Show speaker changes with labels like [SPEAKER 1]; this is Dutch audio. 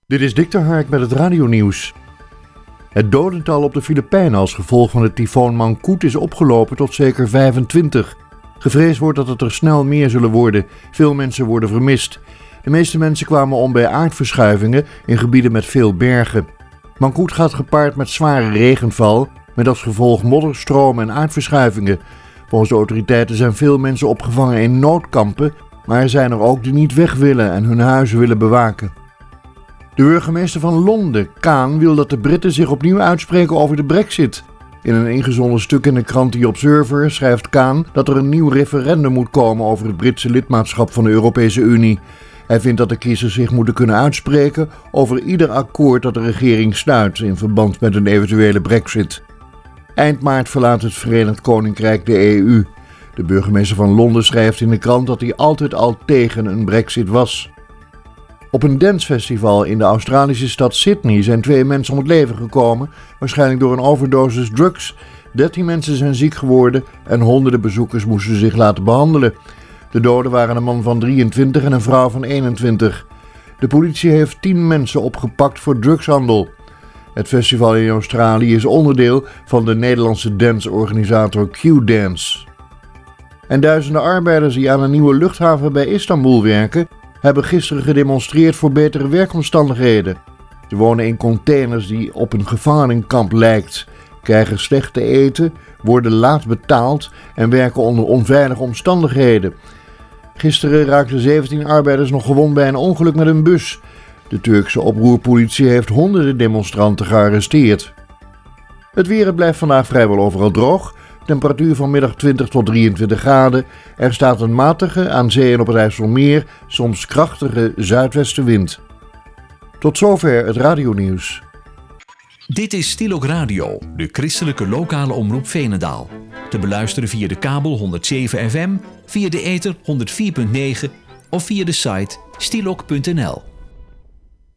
[SPEAKER 1] Dit is Dick ter Hark met het radionieuws. Het dodental op de Filipijnen als gevolg van de tyfoon Mangkhut is opgelopen tot zeker 25. Gevreesd wordt dat het er snel meer zullen worden. Veel mensen worden vermist. De meeste mensen kwamen om bij aardverschuivingen in gebieden met veel bergen. Mangkhut gaat gepaard met zware regenval, met als gevolg modderstromen en aardverschuivingen. Volgens de autoriteiten zijn veel mensen opgevangen in noodkampen, maar er zijn er ook die niet weg willen en hun huizen willen bewaken. De burgemeester van Londen, Khan, wil dat de Britten zich opnieuw uitspreken over de Brexit. In een ingezonden stuk in de krant The Observer schrijft Khan dat er een nieuw referendum moet komen over het Britse lidmaatschap van de Europese Unie. Hij vindt dat de kiezers zich moeten kunnen uitspreken over ieder akkoord dat de regering sluit in verband met een eventuele Brexit. Eind maart verlaat het Verenigd Koninkrijk de EU. De burgemeester van Londen schrijft in de krant dat hij altijd al tegen een Brexit was. Op een dancefestival in de Australische stad Sydney zijn 2 mensen om het leven gekomen, waarschijnlijk door een overdosis drugs. 13 mensen zijn ziek geworden en honderden bezoekers moesten zich laten behandelen. De doden waren een man van 23 en een vrouw van 21. De politie heeft 10 mensen opgepakt voor drugshandel. Het festival in Australië is onderdeel van de Nederlandse danceorganisator Q-Dance. En duizenden arbeiders die aan een nieuwe luchthaven bij Istanbul werken, hebben gisteren gedemonstreerd voor betere werkomstandigheden. Ze wonen in containers die op een gevangenenkamp lijkt, krijgen slecht te eten, worden laat betaald en werken onder onveilige omstandigheden. Gisteren raakten 17 arbeiders nog gewond bij een ongeluk met een bus. De Turkse oproerpolitie heeft honderden demonstranten gearresteerd. Het weer blijft vandaag vrijwel overal droog. Temperatuur vanmiddag 20 tot 23 graden. Er staat een matige, aan zee en op het IJsselmeer, soms krachtige zuidwestenwind. Tot zover het radionieuws.
[SPEAKER 2] Dit is Stilok Radio, de christelijke lokale omroep Veenendaal. Te beluisteren via de kabel 107 FM, via de ether 104.9 of via de site stilok.nl.